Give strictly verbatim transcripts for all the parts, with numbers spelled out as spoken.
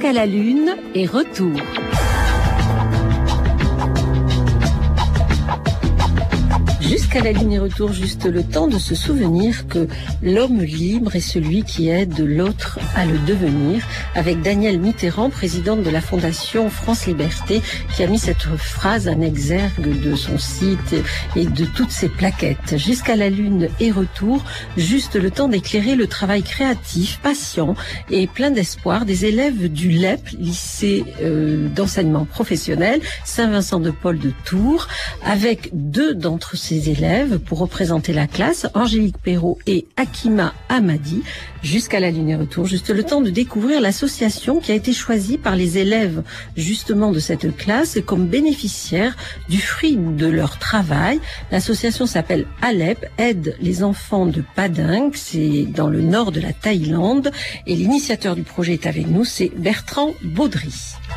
Jusqu'à la Lune et retour. Jusqu'à la Lune et retour, juste le temps de se souvenir que l'homme libre est celui qui aide l'autre à le devenir, avec Danielle Mitterrand, présidente de la Fondation France Liberté, qui a mis cette phrase en exergue de son site et de toutes ses plaquettes. Jusqu'à la Lune et retour, juste le temps d'éclairer le travail créatif, patient et plein d'espoir des élèves du L E P, lycée euh, d'enseignement professionnel Saint-Vincent-de-Paul de Tours, avec deux d'entre ces élèves pour représenter la classe, Angélique Perrault et Hakima Hamadi. Jusqu'à la Lune et retour, juste le temps de découvrir l'association qui a été choisie par les élèves justement de cette classe comme bénéficiaire du fruit de leur travail. L'association s'appelle Alep, aide les enfants de Padang, c'est dans le nord de la Thaïlande, et l'initiateur du projet est avec nous, c'est Bertrand Baudry.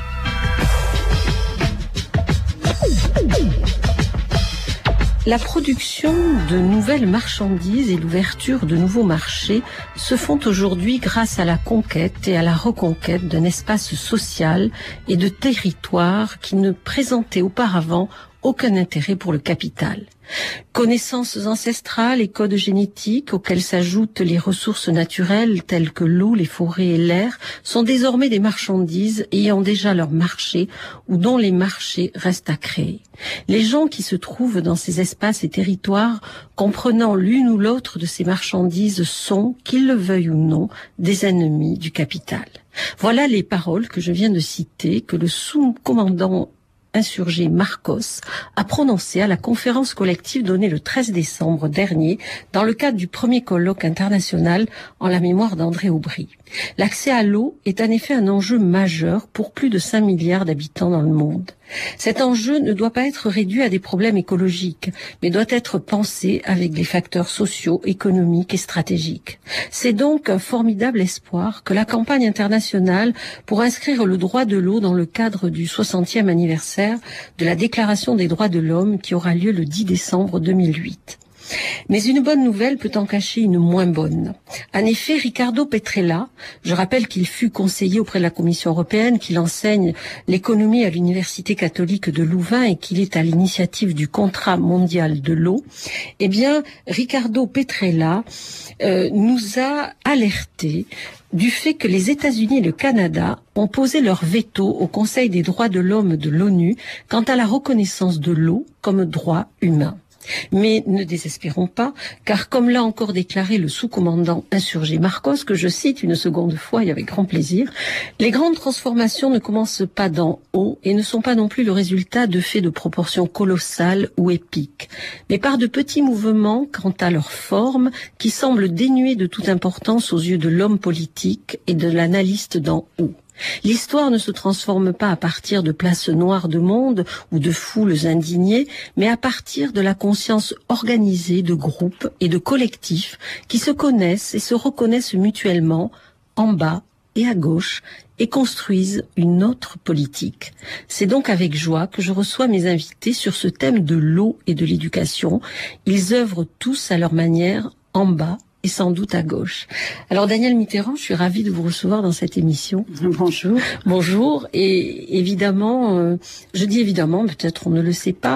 La production de nouvelles marchandises et l'ouverture de nouveaux marchés se font aujourd'hui grâce à la conquête et à la reconquête d'un espace social et de territoire qui ne présentait auparavant aucun intérêt pour le capital. Connaissances ancestrales et codes génétiques auxquels s'ajoutent les ressources naturelles telles que l'eau, les forêts et l'air sont désormais des marchandises ayant déjà leur marché ou dont les marchés restent à créer. Les gens qui se trouvent dans ces espaces et territoires comprenant l'une ou l'autre de ces marchandises sont, qu'ils le veuillent ou non, des ennemis du capital. Voilà les paroles que je viens de citer que le sous-commandant insurgé Marcos a prononcé à la conférence collective donnée le treize décembre dernier dans le cadre du premier colloque international en la mémoire d'André Aubry. L'accès à l'eau est en effet un enjeu majeur pour plus de cinq milliards d'habitants dans le monde. Cet enjeu ne doit pas être réduit à des problèmes écologiques, mais doit être pensé avec des facteurs sociaux, économiques et stratégiques. C'est donc un formidable espoir que la campagne internationale pour inscrire le droit de l'eau dans le cadre du soixantième anniversaire de la Déclaration des droits de l'homme qui aura lieu le dix décembre deux mille huit. Mais une bonne nouvelle peut en cacher une moins bonne. En effet, Ricardo Petrella, je rappelle qu'il fut conseiller auprès de la Commission européenne, qu'il enseigne l'économie à l'Université catholique de Louvain et qu'il est à l'initiative du contrat mondial de l'eau, eh bien, Ricardo Petrella euh, nous a alertés du fait que les États-Unis et le Canada ont posé leur veto au Conseil des droits de l'homme de l'ONU quant à la reconnaissance de l'eau comme droit humain. Mais ne désespérons pas, car comme l'a encore déclaré le sous-commandant insurgé Marcos, que je cite une seconde fois et avec grand plaisir, les grandes transformations ne commencent pas d'en haut et ne sont pas non plus le résultat de faits de proportions colossales ou épiques, mais par de petits mouvements quant à leur forme qui semblent dénués de toute importance aux yeux de l'homme politique et de l'analyste d'en haut. L'histoire ne se transforme pas à partir de places noires de monde ou de foules indignées, mais à partir de la conscience organisée de groupes et de collectifs qui se connaissent et se reconnaissent mutuellement en bas et à gauche et construisent une autre politique. C'est donc avec joie que je reçois mes invités sur ce thème de l'eau et de l'éducation. Ils œuvrent tous à leur manière en bas et sans doute à gauche. Alors Danielle Mitterrand, je suis ravie de vous recevoir dans cette émission. Bonjour. Bonjour. Et évidemment, euh, je dis évidemment, peut-être on ne le sait pas,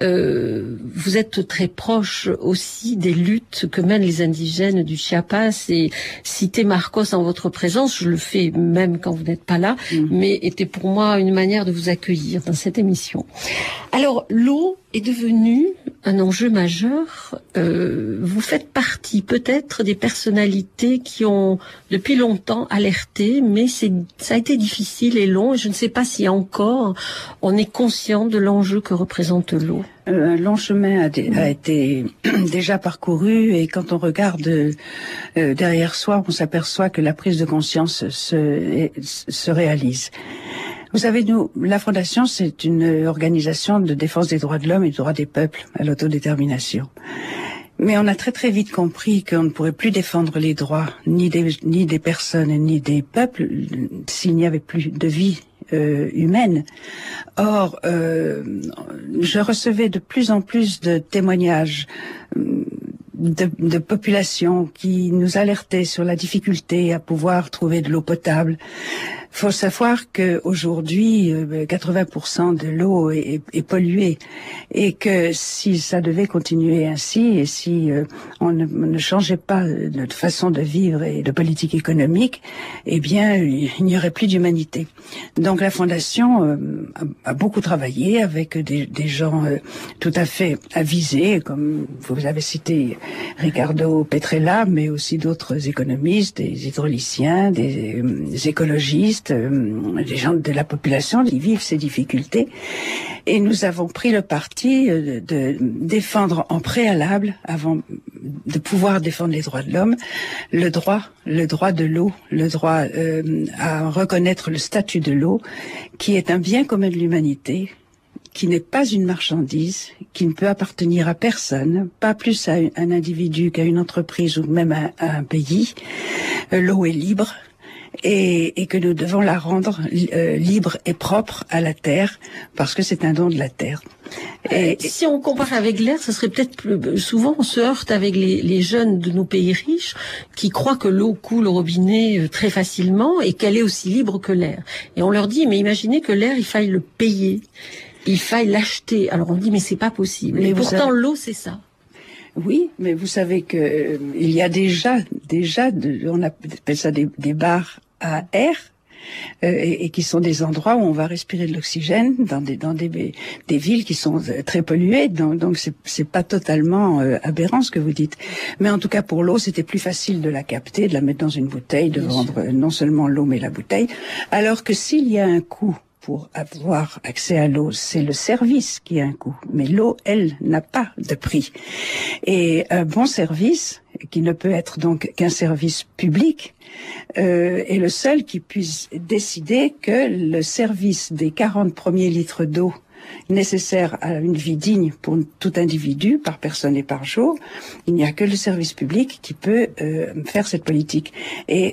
euh, vous êtes très proche aussi des luttes que mènent les indigènes du Chiapas, et citer Marcos en votre présence, je le fais même quand vous n'êtes pas là, mmh. mais était pour moi une manière de vous accueillir dans cette émission. Alors, l'eau est devenue un enjeu majeur. Euh, vous faites partie peut-être des personnalités qui ont depuis longtemps alerté, mais c'est, ça a été difficile et long, et je ne sais pas si encore on est conscient de l'enjeu que représente l'eau. Euh, un long chemin a, dé, a été déjà parcouru, et quand on regarde euh, derrière soi, on s'aperçoit que la prise de conscience se, se réalise. Vous savez, nous, la Fondation, c'est une organisation de défense des droits de l'homme et des droits des peuples à l'autodétermination. Mais on a très très vite compris qu'on ne pourrait plus défendre les droits ni des, ni des personnes ni des peuples s'il n'y avait plus de vie euh, humaine. Or, euh, je recevais de plus en plus de témoignages de, de population qui nous alertait sur la difficulté à pouvoir trouver de l'eau potable. Faut savoir que aujourd'hui, quatre-vingts pour cent de l'eau est, est, est polluée, et que si ça devait continuer ainsi, et si euh, on, ne, on ne changeait pas de façon de vivre et de politique économique, eh bien, il n'y aurait plus d'humanité. Donc, la Fondation euh, a, a beaucoup travaillé avec des, des gens euh, tout à fait avisés, comme vous avez cité Ricardo Petrella, mais aussi d'autres économistes, des hydrauliciens, des, des écologistes, des gens de la population qui vivent ces difficultés. Et nous avons pris le parti de, de défendre en préalable, avant de pouvoir défendre les droits de l'homme, le droit, le droit de l'eau, le droit euh, à reconnaître le statut de l'eau, qui est un bien commun de l'humanité, qui n'est pas une marchandise, qui ne peut appartenir à personne, pas plus à un individu qu'à une entreprise ou même à, à un pays. Euh, l'eau est libre. Et, et que nous devons la rendre euh, libre et propre à la terre, parce que c'est un don de la terre. Et, et si on compare avec l'air, ce serait peut-être plus, souvent on se heurte avec les, les jeunes de nos pays riches qui croient que l'eau coule au robinet très facilement et qu'elle est aussi libre que l'air. Et on leur dit, mais imaginez que l'air, il faille le payer, il faille l'acheter. Alors on dit, mais c'est pas possible. Mais et pourtant savez... l'eau, c'est ça. Oui, mais vous savez que euh, il y a déjà, déjà, de, on appelle ça des, des bars à air, euh, et, et qui sont des endroits où on va respirer de l'oxygène dans des dans des des villes qui sont très polluées. Donc donc c'est c'est pas totalement euh, aberrant ce que vous dites. Mais en tout cas pour l'eau, c'était plus facile de la capter, de la mettre dans une bouteille, de Bien vendre sûr. non seulement l'eau mais la bouteille. Alors que s'il y a un coût pour avoir accès à l'eau, c'est le service qui a un coût. Mais l'eau, elle, n'a pas de prix. Et un bon service, qui ne peut être donc qu'un service public, euh, est le seul qui puisse décider que le service des quarante premiers litres d'eau nécessaires à une vie digne pour tout individu, par personne et par jour, il n'y a que le service public qui peut euh, faire cette politique. Et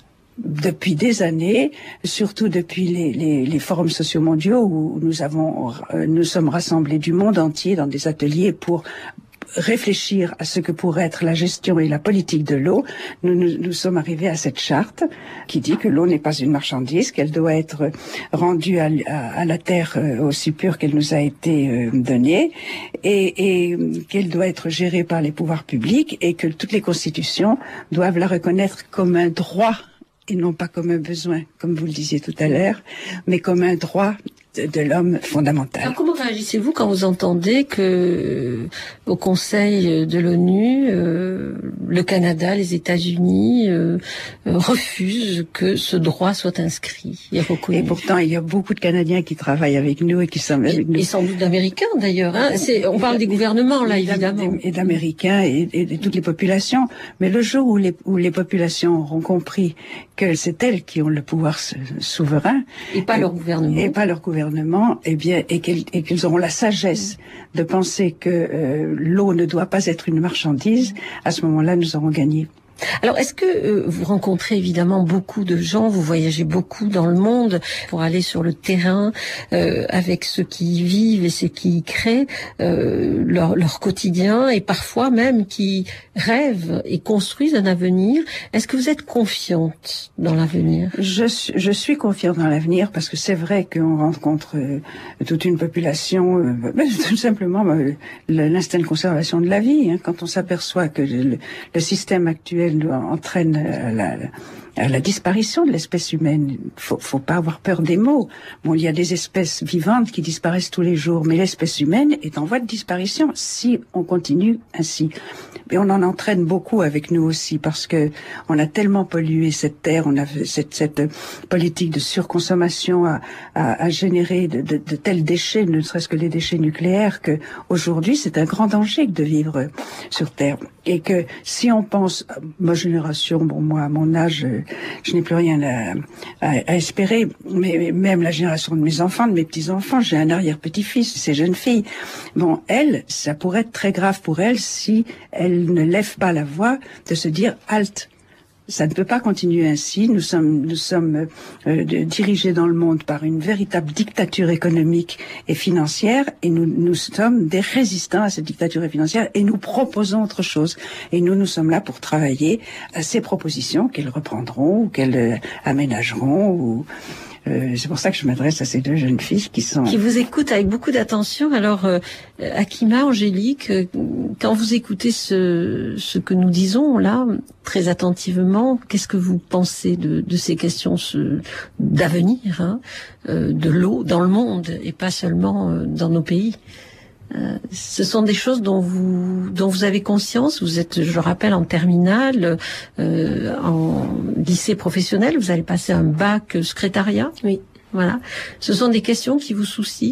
depuis des années, surtout depuis les, les, les forums sociaux mondiaux où nous avons, euh, nous sommes rassemblés du monde entier dans des ateliers pour réfléchir à ce que pourrait être la gestion et la politique de l'eau, nous, nous, nous sommes arrivés à cette charte qui dit que l'eau n'est pas une marchandise, qu'elle doit être rendue à, à, à la terre euh, aussi pure qu'elle nous a été euh, donnée, et, et qu'elle doit être gérée par les pouvoirs publics, et que toutes les constitutions doivent la reconnaître comme un droit et non pas comme un besoin, comme vous le disiez tout à l'heure, mais comme un droit de, de l'homme fondamental. Alors comment réagissez-vous quand vous entendez que euh, au Conseil de l'ONU, euh, le Canada, les États-Unis euh, euh, refusent que ce droit soit inscrit et reconnu? Et pourtant, il y a beaucoup de Canadiens qui travaillent avec nous et qui sont avec et, nous. Et sans doute d'Américains d'ailleurs. Hein. C'est, on parle des gouvernements là, évidemment. Et d'Américains et, et de toutes les populations. Mais le jour où les, où les populations auront compris que c'est elles qui ont le pouvoir souverain et pas leur gouvernement, et pas leur gouvernement, et bien et qu'elles et qu'ils auront la sagesse de penser que euh, l'eau ne doit pas être une marchandise, à ce moment-là, nous aurons gagné. Alors, est-ce que euh, vous rencontrez évidemment beaucoup de gens, vous voyagez beaucoup dans le monde pour aller sur le terrain euh, avec ceux qui y vivent et ceux qui y créent euh, leur, leur quotidien, et parfois même qui rêvent et construisent un avenir. Est-ce que vous êtes confiante dans l'avenir? Je, je suis confiante dans l'avenir, parce que c'est vrai qu'on rencontre euh, toute une population, euh, tout simplement euh, l'instinct de conservation de la vie. Hein, quand on s'aperçoit que le, le système actuel entraîne la, la, la disparition de l'espèce humaine. Faut, faut pas avoir peur des mots. Bon, il y a des espèces vivantes qui disparaissent tous les jours, mais l'espèce humaine est en voie de disparition si on continue ainsi. Et on en entraîne beaucoup avec nous aussi, parce que on a tellement pollué cette terre, on a cette, cette politique de surconsommation à, à, à générer de, de, de tels déchets, ne serait-ce que les déchets nucléaires, que aujourd'hui c'est un grand danger de vivre sur Terre. Et que si on pense, ma génération, bon moi à mon âge, je n'ai plus rien à, à, à espérer, mais même la génération de mes enfants, de mes petits-enfants, j'ai un arrière-petit-fils, ces jeunes filles. Bon, elles, ça pourrait être très grave pour elles si elles ne lèvent pas la voix de se dire halte. Ça ne peut pas continuer ainsi. Nous sommes, nous sommes euh, dirigés dans le monde par une véritable dictature économique et financière, et nous, nous sommes des résistants à cette dictature financière, et nous proposons autre chose. Et nous, nous sommes là pour travailler à ces propositions qu'elles reprendront, ou qu'elles euh, aménageront, ou... Euh, c'est pour ça que je m'adresse à ces deux jeunes filles qui sont... Qui vous écoutent avec beaucoup d'attention. Alors, euh, Hakima, Angélique, euh, quand vous écoutez ce, ce que nous disons là, très attentivement, qu'est-ce que vous pensez de, de ces questions ce, d'avenir, hein, euh, de l'eau dans le monde, et pas seulement euh, dans nos pays? Euh, ce sont des choses dont vous dont vous avez conscience. Vous êtes, je le rappelle, en terminale, euh, en lycée professionnel. Vous allez passer un bac secrétariat. Oui. Voilà. Ce sont des questions qui vous soucient.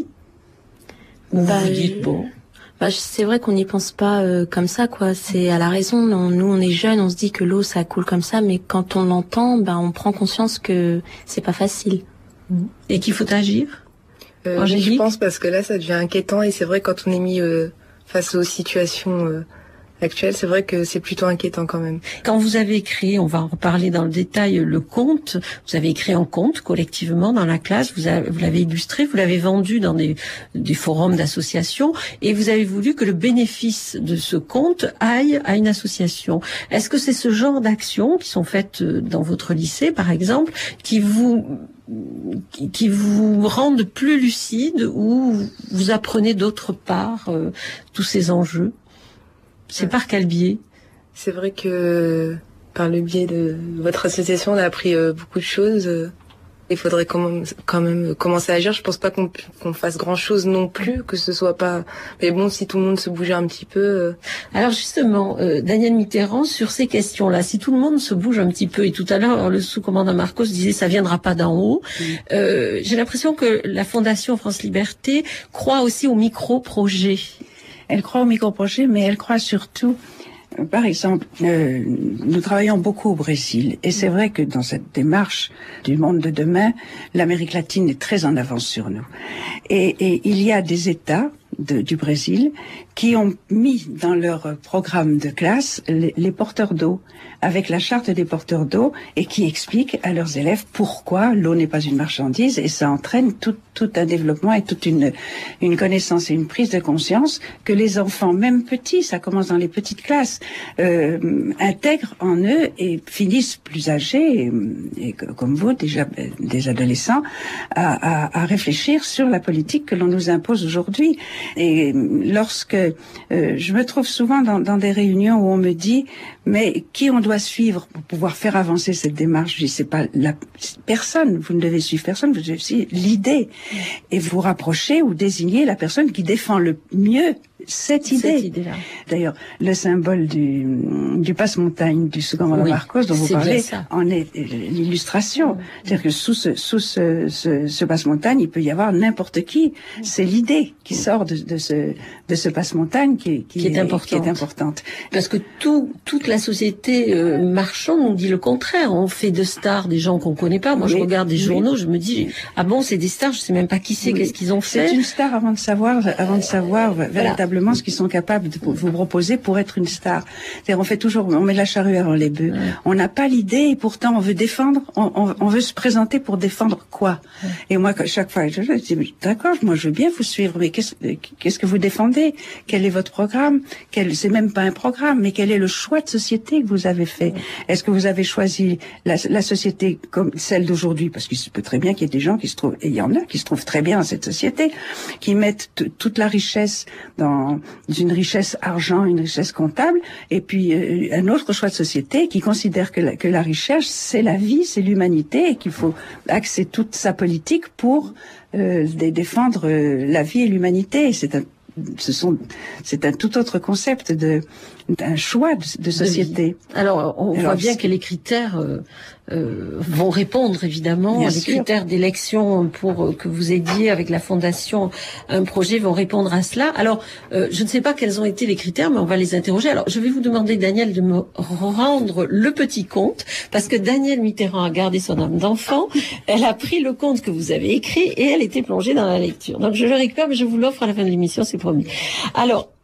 Ou bah, vous vous dites bon. Bah, c'est vrai qu'on n'y pense pas euh, comme ça, quoi. C'est à la raison. On, nous, on est jeunes, on se dit que l'eau, ça coule comme ça, mais quand on l'entend, bah, on prend conscience que c'est pas facile. Et qu'il faut agir. Euh, je pense, parce que là, ça devient inquiétant, et c'est vrai, quand on est mis euh, face aux situations euh, actuelles, c'est vrai que c'est plutôt inquiétant quand même. Quand vous avez écrit, on va en reparler dans le détail, le conte, vous avez écrit un conte collectivement dans la classe, vous, avez, vous l'avez illustré, vous l'avez vendu dans des, des forums d'associations, et vous avez voulu que le bénéfice de ce conte aille à une association. Est-ce que c'est ce genre d'actions qui sont faites dans votre lycée, par exemple, qui vous... qui vous rendent plus lucide, ou vous apprenez d'autre part euh, tous ces enjeux? C'est ouais. Par quel biais? C'est vrai que par le biais de votre association, on a appris euh, beaucoup de choses. Il faudrait quand même, quand même commencer à agir. Je pense pas qu'on, qu'on fasse grand chose non plus, que ce soit pas... Mais bon, si tout le monde se bougeait un petit peu... Euh... Alors justement, euh, Daniel Mitterrand, sur ces questions-là, si tout le monde se bouge un petit peu, et tout à l'heure, le sous-commandant Marcos disait ça viendra pas d'en haut, mmh. euh, j'ai l'impression que la Fondation France Liberté croit aussi au micro-projet. Elle croit au micro-projet, mais elle croit surtout... Par exemple, euh, nous travaillons beaucoup au Brésil, et c'est vrai que dans cette démarche du monde de demain, l'Amérique latine est très en avance sur nous. Et, et il y a des États de, du Brésil qui ont mis dans leur programme de classe les, les porteurs d'eau, avec la charte des porteurs d'eau, et qui expliquent à leurs élèves pourquoi l'eau n'est pas une marchandise, et ça entraîne tout, tout un développement et toute une, une connaissance et une prise de conscience que les enfants, même petits, ça commence dans les petites classes, euh, intègrent en eux et finissent plus âgés, et, et comme vous, déjà des adolescents, à, à, à réfléchir sur la politique que l'on nous impose aujourd'hui. Et lorsque euh, je me trouve souvent dans, dans des réunions où on me dit mais qui on doit suivre pour pouvoir faire avancer cette démarche? Je dis c'est pas la personne, vous ne devez suivre personne, vous devez suivre l'idée et vous rapprocher ou désigner la personne qui défend le mieux cette idée. Cette idée-là. D'ailleurs, le symbole du, du passe-montagne du second oui, Marcos dont vous parlez en est l'illustration. Oui. C'est-à-dire que sous ce, sous ce, ce, ce passe-montagne, il peut y avoir n'importe qui. Oui. C'est l'idée qui sort de, de ce, de ce passe-montagne qui, qui, qui, est importante. qui est importante. Parce que tout, toute la société euh, marchande nous dit le contraire. On fait de stars des gens qu'on connaît pas. Moi, oui. je regarde des journaux, je me dis, ah bon, c'est des stars, je sais même pas qui c'est, oui. qu'est-ce qu'ils ont fait. C'est une star avant de savoir, avant de savoir voilà. véritablement ce qu'ils sont capables de vous proposer pour être une star. C'est-à-dire, on fait toujours, on met la charrue avant les bœufs. Ouais. On n'a pas l'idée et pourtant on veut défendre, on, on, on veut se présenter pour défendre quoi? Ouais. Et moi, chaque fois, je, je dis, d'accord, moi je veux bien vous suivre, mais qu'est-ce, qu'est-ce que vous défendez? Quel est votre programme? Quel, c'est même pas un programme, mais quel est le choix de société que vous avez fait? Ouais. Est-ce que vous avez choisi la, la société comme celle d'aujourd'hui? Parce qu'il se peut très bien qu'il y ait des gens qui se trouvent, et il y en a qui se trouvent très bien dans cette société, qui mettent t- toute la richesse dans une richesse argent, une richesse comptable, et puis euh, un autre choix de société qui considère que la, que la richesse, c'est la vie, c'est l'humanité, et qu'il faut axer toute sa politique pour euh, défendre euh, la vie et l'humanité. C'est un, ce sont, c'est un tout autre concept de d'un choix de, de société. Alors, on Alors, voit bien que les critères euh, euh, vont répondre, évidemment. Bien les sûr. Critères d'élection pour euh, que vous aidiez avec la Fondation un projet vont répondre à cela. Alors, euh, je ne sais pas quels ont été les critères, mais on va les interroger. Alors, je vais vous demander, Daniel, de me rendre le petit conte, parce que Daniel Mitterrand a gardé son âme d'enfant. Elle a pris le conte que vous avez écrit et elle était plongée dans la lecture. Donc, je le récupère, mais je vous l'offre à la fin de l'émission, c'est promis. Alors,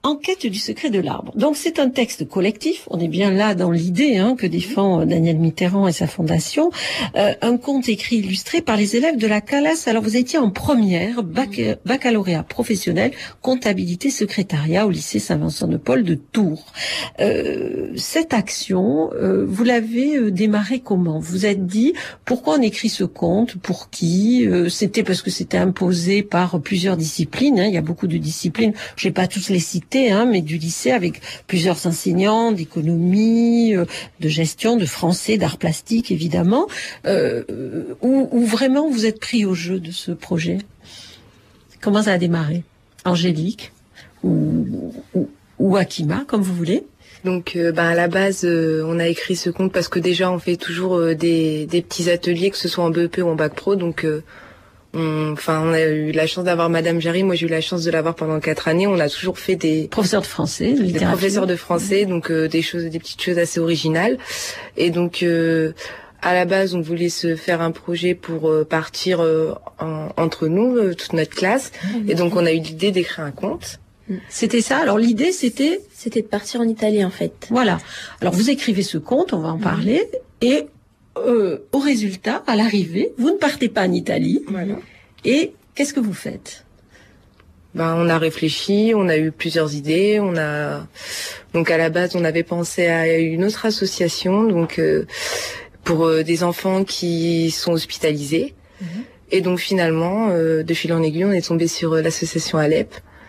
Enquête du secret de l'arbre. Donc c'est un texte collectif, on est bien là dans l'idée hein, que défend Daniel Mitterrand et sa fondation, euh, un conte écrit illustré par les élèves de la classe. Alors vous étiez en première, bac, baccalauréat professionnel, comptabilité secrétariat au lycée Saint-Vincent-de-Paul de Tours. Euh, cette action, euh, vous l'avez euh, démarrée comment? Vous vous êtes dit, pourquoi on écrit ce conte? Pour qui? euh, C'était parce que c'était imposé par plusieurs disciplines, hein, il y a beaucoup de disciplines, je vais pas tous les citer, Hein, mais du lycée avec plusieurs enseignants d'économie, euh, de gestion, de français, d'art plastique évidemment, euh, où, où vraiment vous êtes pris au jeu de ce projet. Comment ça a démarré? Angélique ou, ou, ou Akima, comme vous voulez. Donc, euh, bah, à la base, euh, on a écrit ce conte parce que déjà, on fait toujours euh, des, des petits ateliers, que ce soit en B E P ou en bac pro, donc... Euh, Enfin, on, on a eu la chance d'avoir Madame Jarry. Moi, j'ai eu la chance de l'avoir pendant quatre années. On a toujours fait des professeurs de français, de des professeurs de français, donc euh, des choses, des petites choses assez originales. Et donc, euh, à la base, on voulait se faire un projet pour euh, partir euh, en, entre nous, euh, toute notre classe. Mmh. Et donc, on a eu l'idée d'écrire un conte. C'était ça. Alors l'idée, c'était c'était de partir en Italie, en fait. Voilà. Alors vous écrivez ce conte, on va en parler, mmh. et Euh, au résultat, à l'arrivée, vous ne partez pas en Italie. Voilà. Et qu'est-ce que vous faites? Ben, on a réfléchi, on a eu plusieurs idées. On a donc à la base, on avait pensé à une autre association, donc euh, pour euh, des enfants qui sont hospitalisés. Mm-hmm. Et donc finalement, euh, de fil en aiguille, on est tombé sur euh, l'association Alep.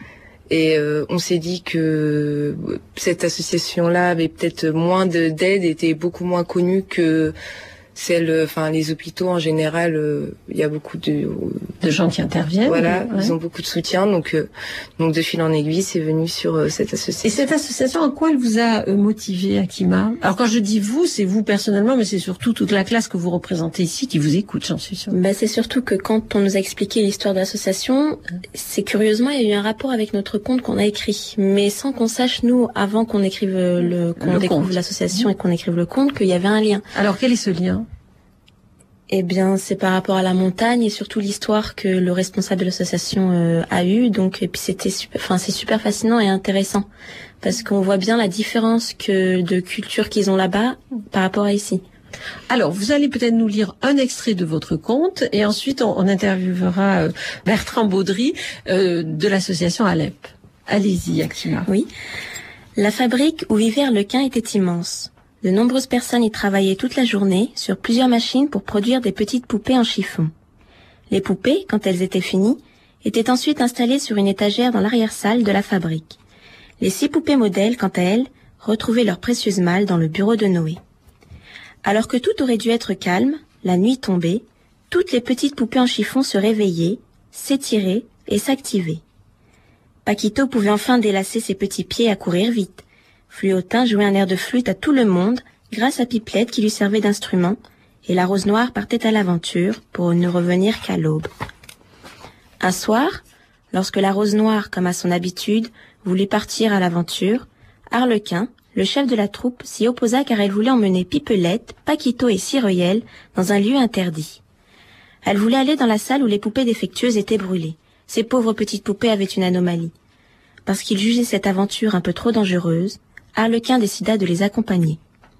Et euh, on s'est dit que cette association-là avait peut-être moins de, d'aide, était beaucoup moins connue que celle, enfin les hôpitaux en général. Il euh, y a beaucoup de, de gens qui interviennent. Voilà, ouais. Ils ont beaucoup de soutien, donc euh, donc de fil en aiguille, c'est venu sur euh, cette association. Et cette association, en quoi elle vous a euh, motivé, Akima? Alors quand je dis vous, c'est vous personnellement, mais c'est surtout toute la classe que vous représentez ici qui vous écoute, j'en suis sûre. Bah c'est surtout que quand on nous a expliqué l'histoire de l'association, c'est curieusement il y a eu un rapport avec notre conte qu'on a écrit, mais sans qu'on sache nous avant qu'on écrive le, qu'on le découvre conte. l'association et qu'on écrive le conte qu'il y avait un lien. Alors quel est ce lien? Eh bien, c'est par rapport à la montagne et surtout l'histoire que le responsable de l'association euh, a eue. Donc, et puis c'était, super, enfin, c'est super fascinant et intéressant parce qu'on voit bien la différence que de culture qu'ils ont là-bas par rapport à ici. Alors, vous allez peut-être nous lire un extrait de votre conte et ensuite on, on interviewera euh, Bertrand Baudry euh, de l'association Alep. Allez-y, Akima. Oui. La fabrique où vivait Arlequin était immense. De nombreuses personnes y travaillaient toute la journée sur plusieurs machines pour produire des petites poupées en chiffon. Les poupées, quand elles étaient finies, étaient ensuite installées sur une étagère dans l'arrière-salle de la fabrique. Les six poupées modèles, quant à elles, retrouvaient leur précieuse malle dans le bureau de Noé. Alors que tout aurait dû être calme, la nuit tombée, toutes les petites poupées en chiffon se réveillaient, s'étiraient et s'activaient. Paquito pouvait enfin délasser ses petits pieds à courir vite. Fluotin jouait un air de flûte à tout le monde grâce à Pipelette qui lui servait d'instrument, et la Rose Noire partait à l'aventure pour ne revenir qu'à l'aube. Un soir, lorsque la Rose Noire, comme à son habitude, voulut partir à l'aventure, Arlequin, le chef de la troupe, s'y opposa car elle voulait emmener Pipelette, Paquito et Cyroyel dans un lieu interdit. Elle voulait aller dans la salle où les poupées défectueuses étaient brûlées. Ces pauvres petites poupées avaient une anomalie. Parce qu'il jugeait cette aventure un peu trop dangereuse, Arlequin décida de les accompagner.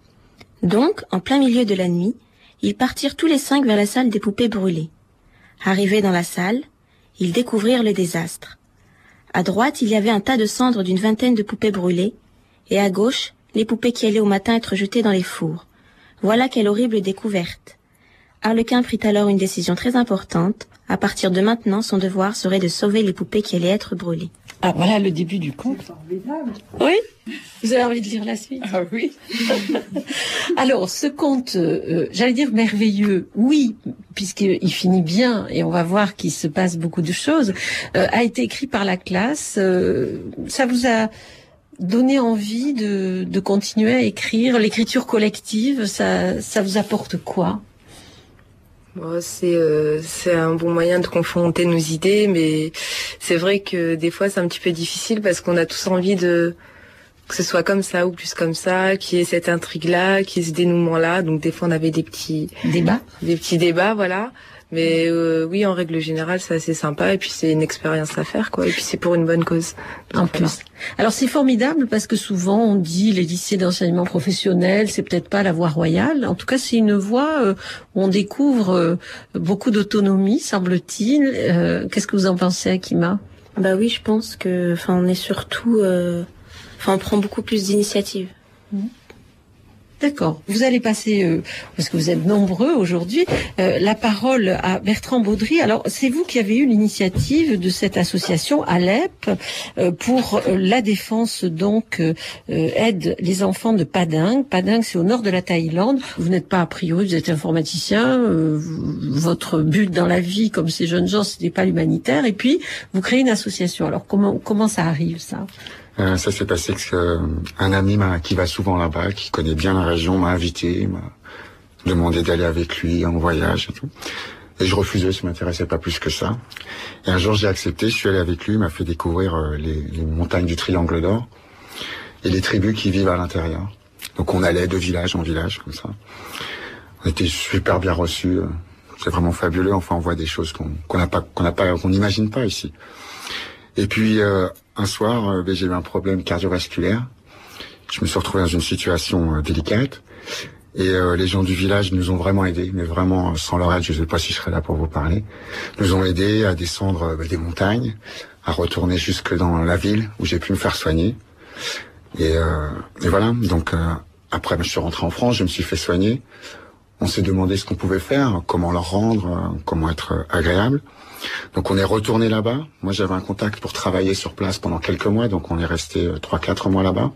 Donc, en plein milieu de la nuit, ils partirent tous les cinq vers la salle des poupées brûlées. Arrivés dans la salle, ils découvrirent le désastre. À droite, il y avait un tas de cendres d'une vingtaine de poupées brûlées, et à gauche, les poupées qui allaient au matin être jetées dans les fours. Voilà quelle horrible découverte. Arlequin prit alors une décision très importante. À partir de maintenant, son devoir serait de sauver les poupées qui allaient être brûlées. Ah, voilà le début du conte. C'est formidable. Oui? Vous avez envie de lire la suite? Ah oui. Alors, ce conte, euh, j'allais dire merveilleux, oui, puisqu'il finit bien, et on va voir qu'il se passe beaucoup de choses, euh, a été écrit par la classe. Euh, ça vous a donné envie de, de continuer à écrire? L'écriture collective, ça, ça vous apporte quoi? Bon, c'est euh, c'est un bon moyen de confronter nos idées, mais c'est vrai que des fois c'est un petit peu difficile parce qu'on a tous envie de que ce soit comme ça ou plus comme ça, qu'il y ait cette intrigue-là, qu'il y ait ce dénouement-là. Donc des fois on avait des petits débats, des petits débats, voilà. Mais euh, oui, en règle générale, c'est assez sympa et puis c'est une expérience à faire, quoi. Et puis c'est pour une bonne cause. En Donc, plus. voilà. Alors c'est formidable parce que souvent on dit les lycées d'enseignement professionnel, c'est peut-être pas la voie royale. En tout cas, c'est une voie euh, où on découvre euh, beaucoup d'autonomie, semble-t-il. Euh, qu'est-ce que vous en pensez, Akima ? Bah oui, je pense que, enfin, on est surtout, euh, enfin, on prend beaucoup plus d'initiatives. Mmh. D'accord. Vous allez passer, euh, parce que vous êtes nombreux aujourd'hui, euh, la parole à Bertrand Baudry. Alors, c'est vous qui avez eu l'initiative de cette association Alep euh, pour euh, la défense, donc, euh, aide les enfants de Padang. Padang, c'est au nord de la Thaïlande. Vous n'êtes pas, a priori, vous êtes informaticien. Euh, votre but dans la vie, comme ces jeunes gens, c'était pas l'humanitaire. Et puis, vous créez une association. Alors, comment, comment ça arrive, ça ? Euh, ça s'est passé que euh, un ami m'a, qui va souvent là-bas, qui connaît bien la région, m'a invité, m'a demandé d'aller avec lui en voyage et tout. Et je refusais, ça m'intéressait pas plus que ça. Et un jour j'ai accepté, je suis allé avec lui, il m'a fait découvrir euh, les, les montagnes du Triangle d'Or et les tribus qui vivent à l'intérieur. Donc on allait de village en village comme ça. On était super bien reçus, euh, c'est vraiment fabuleux. Enfin on voit des choses qu'on qu'on n'a pas, qu'on n'a pas, qu'on n'imagine pas ici. Et puis euh, un soir, euh, ben, j'ai eu un problème cardiovasculaire. Je me suis retrouvé dans une situation euh, délicate. Et euh, les gens du village nous ont vraiment aidés, mais vraiment, sans leur aide, je ne sais pas si je serais là pour vous parler, nous ont aidés à descendre euh, des montagnes, à retourner jusque dans la ville où j'ai pu me faire soigner. Et, euh, et voilà, donc euh, après, ben, je suis rentré en France, je me suis fait soigner. On s'est demandé ce qu'on pouvait faire, comment leur rendre, euh, comment être euh, agréable. Donc on est retourné là-bas. Moi j'avais un contact pour travailler sur place pendant quelques mois, donc on est resté trois quatre mois là-bas.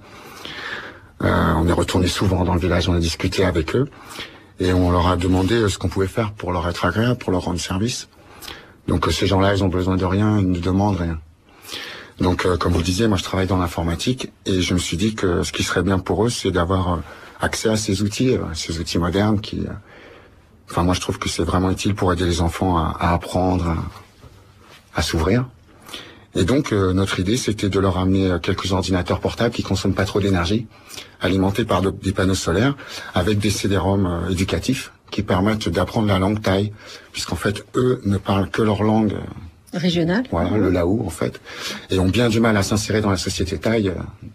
Euh, on est retourné souvent dans le village, on a discuté avec eux et on leur a demandé ce qu'on pouvait faire pour leur être agréable, pour leur rendre service. Donc ces gens-là, ils ont besoin de rien, ils ne demandent rien. Donc euh, comme vous le disiez, moi je travaille dans l'informatique et je me suis dit que ce qui serait bien pour eux, c'est d'avoir euh, accès à ces outils, euh, ces outils modernes qui... Euh, Enfin, moi, je trouve que c'est vraiment utile pour aider les enfants à, à apprendre, à, à s'ouvrir. Et donc, euh, notre idée, c'était de leur amener quelques ordinateurs portables qui consomment pas trop d'énergie, alimentés par de, des panneaux solaires, avec des C D-ROM euh, éducatifs qui permettent d'apprendre la langue thaï, puisqu'en fait, eux ne parlent que leur langue euh, régionale. Voilà, le lao, en fait, et ont bien du mal à s'insérer dans la société thaï euh,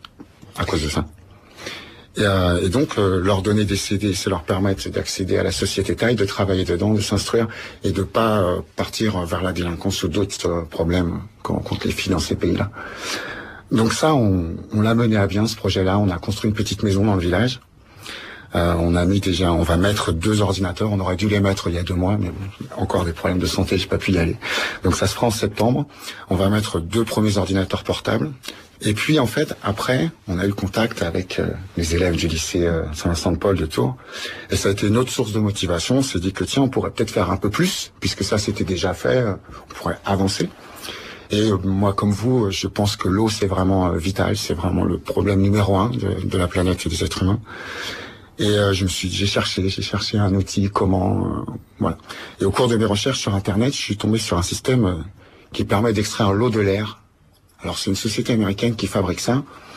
à cause de ça. Et, euh, et donc, euh, leur donner des C D, c'est leur permettre d'accéder à la société thaï, de travailler dedans, de s'instruire et de pas euh, partir vers la délinquance ou d'autres euh, problèmes qu'on rencontre les filles dans ces pays-là. Donc ça, on, on l'a mené à bien, ce projet-là. On a construit une petite maison dans le village. Euh, on a mis déjà, on va mettre deux ordinateurs. On aurait dû les mettre il y a deux mois, mais bon, encore des problèmes de santé, j'ai pas pu y aller. Donc ça se fera en septembre. On va mettre deux premiers ordinateurs portables. Et puis, en fait, après, on a eu contact avec euh, les élèves du lycée euh, Saint-Vincent-de-Paul de Tours. Et ça a été une autre source de motivation. On s'est dit que, tiens, on pourrait peut-être faire un peu plus, puisque ça, c'était déjà fait. Euh, on pourrait avancer. Et euh, moi, comme vous, je pense que l'eau, c'est vraiment euh, vital. C'est vraiment le problème numéro un de, de la planète et des êtres humains. Et euh, je me suis, j'ai cherché, j'ai cherché un outil, comment, euh, voilà. Et au cours de mes recherches sur Internet, je suis tombé sur un système euh, qui permet d'extraire l'eau de l'air. Alors c'est une société américaine qui fabrique ça,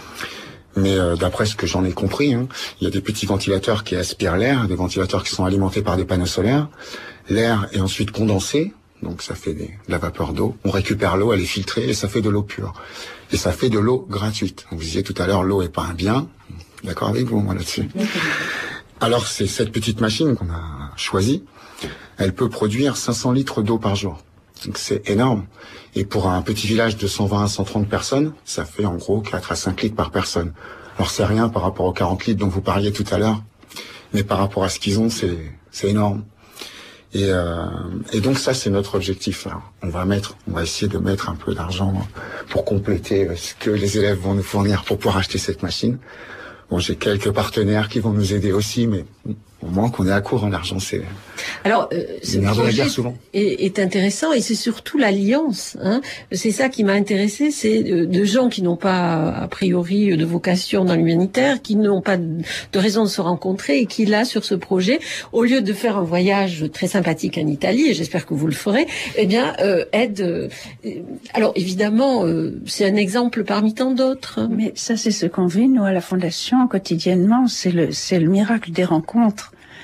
mais euh, d'après ce que j'en ai compris, hein, il y a des petits ventilateurs qui aspirent l'air, des ventilateurs qui sont alimentés par des panneaux solaires. L'air est ensuite condensé, donc ça fait des, de la vapeur d'eau. On récupère l'eau, elle est filtrée et ça fait de l'eau pure. Et ça fait de l'eau gratuite. Vous disiez tout à l'heure, l'eau est pas un bien. D'accord avec vous, moi, là-dessus. Alors c'est cette petite machine qu'on a choisie. Elle peut produire cinq cents litres d'eau par jour. Donc c'est énorme. Et pour un petit village de cent vingt à cent trente personnes, ça fait en gros quatre à cinq litres par personne. Alors c'est rien par rapport aux quarante litres dont vous parliez tout à l'heure, mais par rapport à ce qu'ils ont, c'est c'est énorme. Et, euh, et donc ça c'est notre objectif. Alors, on va mettre, on va essayer de mettre un peu d'argent pour compléter ce que les élèves vont nous fournir pour pouvoir acheter cette machine. Bon, j'ai quelques partenaires qui vont nous aider aussi, mais au moins qu'on est à court en argent, c'est... Alors, euh, ce projet est, est intéressant et c'est surtout l'alliance. Hein. C'est ça qui m'a intéressé, c'est de, de gens qui n'ont pas, a priori, de vocation dans l'humanitaire, qui n'ont pas de, de raison de se rencontrer et qui, là, sur ce projet, au lieu de faire un voyage très sympathique en Italie, et j'espère que vous le ferez, eh bien, euh, aide... Euh, alors, évidemment, euh, c'est un exemple parmi tant d'autres. Mais ça, c'est ce qu'on vit, nous, à la Fondation, quotidiennement. C'est le, c'est le miracle des rencontres.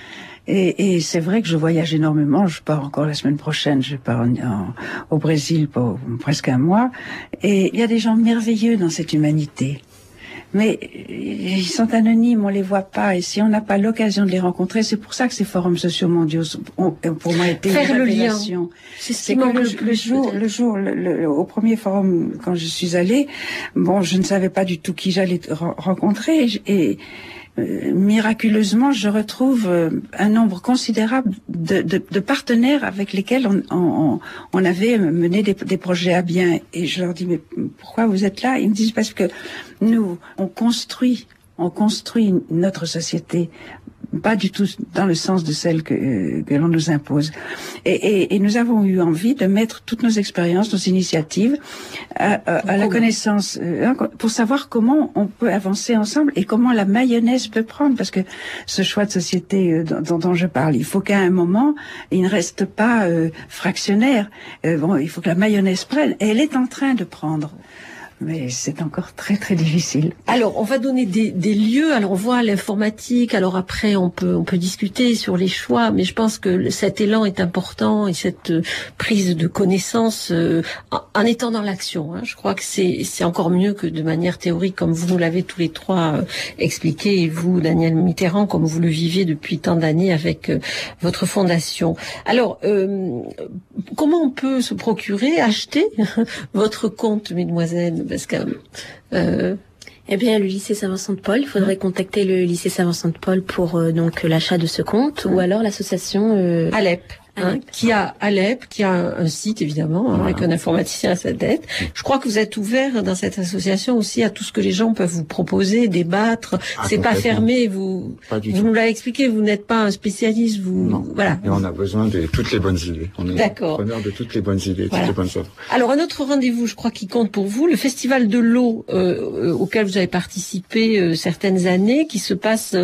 Et, et c'est vrai que je voyage énormément. Je pars encore la semaine prochaine. Je pars en, en, au Brésil pour presque un mois. Et il y a des gens merveilleux dans cette humanité. Mais ils sont anonymes, on les voit pas. Et si on n'a pas l'occasion de les rencontrer, c'est pour ça que ces forums sociaux mondiaux ont, pour moi, été Faire une le révélation. lien. C'est, c'est que le, le, le jour, le jour, le, le, au premier forum, quand je suis allée, bon, je ne savais pas du tout qui j'allais rencontrer. Et, et Euh, miraculeusement, je retrouve euh, un nombre considérable de, de, de partenaires avec lesquels on, on, on avait mené des, des projets à bien. Et je leur dis, mais pourquoi vous êtes là? Ils me disent, parce que nous, on construit, on construit notre société, pas du tout dans le sens de celle que, que l'on nous impose. Et, et, et nous avons eu envie de mettre toutes nos expériences, nos initiatives à, à, à la connaissance, euh, pour savoir comment on peut avancer ensemble et comment la mayonnaise peut prendre. Parce que ce choix de société euh, dont, dont je parle, il faut qu'à un moment, il ne reste pas euh, fractionnaire. Euh, bon, il faut que la mayonnaise prenne. Et elle est en train de prendre. Mais c'est encore très très difficile. Alors, on va donner des, des lieux. Alors, on voit l'informatique. Alors après, on peut on peut discuter sur les choix. Mais je pense que cet élan est important et cette euh, prise de connaissance euh, en, en étant dans l'action. Hein, je crois que c'est c'est encore mieux que de manière théorique, comme vous nous l'avez tous les trois euh, expliqué, et vous, Daniel Mitterrand, comme vous le vivez depuis tant d'années avec euh, votre fondation. Alors, euh, comment on peut se procurer, acheter votre compte, mesdemoiselles? Parce que, euh... eh bien, le lycée Saint-Vincent de Paul, il faudrait contacter le lycée Saint-Vincent de Paul pour euh, donc l'achat de ce compte, ou alors l'association euh... Alep. Hein, qui a Alep, qui a un, un site évidemment, hein, voilà, avec un informaticien à sa tête. Je crois que vous êtes ouvert dans cette association aussi à tout ce que les gens peuvent vous proposer, débattre. Ah, c'est pas fermé. Vous, pas vous tout. Nous l'avez expliqué. Vous n'êtes pas un spécialiste. Vous, non. Voilà. Et on a besoin de toutes les bonnes idées. On est preneur de toutes les bonnes idées, voilà. Toutes les bonnes œuvres. Alors un autre rendez-vous, je crois, qui compte pour vous, le festival de l'eau euh, auquel vous avez participé euh, certaines années, qui se passe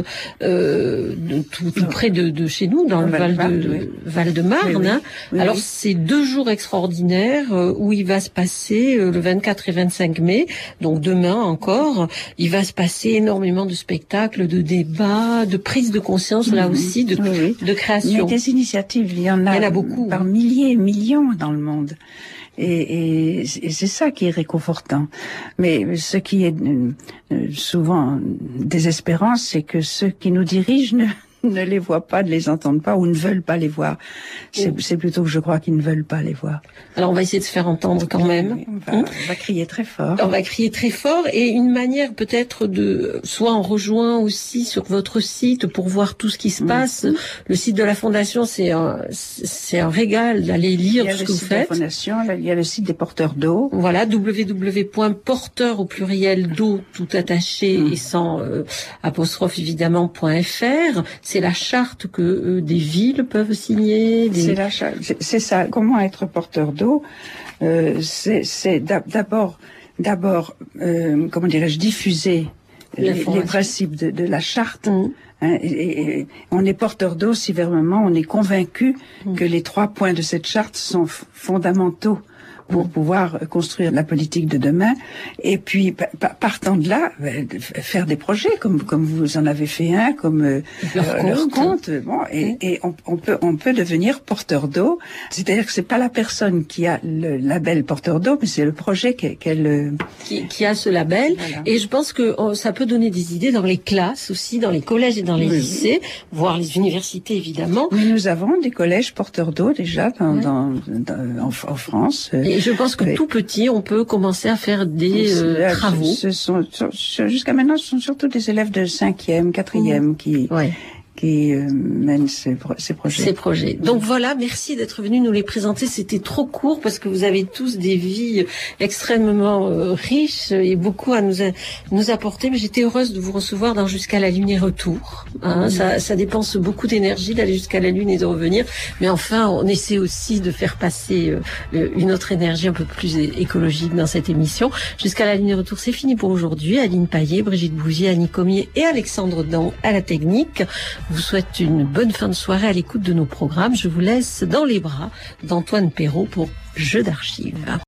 euh, de, tout, tout près de, de chez nous, dans le Val de oui. Val de Marne. Oui, oui. Oui, Alors oui. C'est deux jours extraordinaires euh, où il va se passer euh, le vingt-quatre et vingt-cinq mai, donc demain encore, il va se passer énormément de spectacles, de débats, de prise de conscience mmh. là aussi, de, oui, oui. de création. Mais des initiatives, il y en a, il y en a beaucoup, par hein. milliers, millions dans le monde. Et, et, et c'est ça qui est réconfortant. Mais ce qui est euh, souvent désespérant, c'est que ceux qui nous dirigent ne ne les voient pas, ne les entendent pas ou ne veulent pas les voir. C'est, c'est plutôt que je crois qu'ils ne veulent pas les voir. Alors on va essayer de se faire entendre quand même. On va, hum. on va crier très fort. On va crier très fort et une manière peut-être de, soit on rejoint aussi sur votre site pour voir tout ce qui se passe. Hum. Le site de la Fondation, c'est un, c'est un régal d'aller lire tout ce que vous faites. Il y a le site de la Fondation, il y a le site des porteurs d'eau. Voilà, w w w point porteur au pluriel d'eau tout attaché hum. et sans euh, apostrophe évidemment .fr. C'est la charte que euh, des villes peuvent signer. Des... C'est la charte. C'est, c'est ça. Comment être porteur d'eau euh, C'est, c'est d'abord, d'abord, euh, comment dirais-je, diffuser les, les principes de, de la charte. Mmh. Hein, et, et, on est porteur d'eau si vraiment on est convaincu mmh. que les trois points de cette charte sont f- fondamentaux pour pouvoir construire la politique de demain. Et puis, partant de là, faire des projets, comme comme vous en avez fait un, comme euh, leur, compte. leur compte. Bon, et, oui. et on, on peut on peut devenir porteur d'eau. C'est-à-dire que c'est pas la personne qui a le label porteur d'eau, mais c'est le projet qu'elle, qu'elle qui, qui a ce label. Voilà. Et je pense que oh, ça peut donner des idées dans les classes aussi, dans les collèges et dans les oui. lycées, voire les universités évidemment. Mais nous avons des collèges porteurs d'eau déjà dans, oui. dans, dans en, en France. Et je pense que oui. tout petit, on peut commencer à faire des euh, travaux. Ce sont, jusqu'à maintenant, ce sont surtout des élèves de cinquième, quatrième mmh. qui, ouais. qui euh, mènent ces, ces projets. Ces projets. Donc voilà, merci d'être venu nous les présenter. C'était trop court parce que vous avez tous des vies extrêmement euh, riches et beaucoup à nous, a, nous apporter. Mais j'étais heureuse de vous recevoir dans Jusqu'à la Lune et Retour. Hein, mmh. ça, ça dépense beaucoup d'énergie d'aller jusqu'à la Lune et de revenir. Mais enfin, on essaie aussi de faire passer euh, une autre énergie un peu plus écologique dans cette émission. Jusqu'à la Lune et Retour, c'est fini pour aujourd'hui. Aline Paillet, Brigitte Bougier, Annie Comier et Alexandre Dan à la technique. Je vous souhaite une bonne fin de soirée à l'écoute de nos programmes. Je vous laisse dans les bras d'Antoine Perrault pour Jeux d'archives.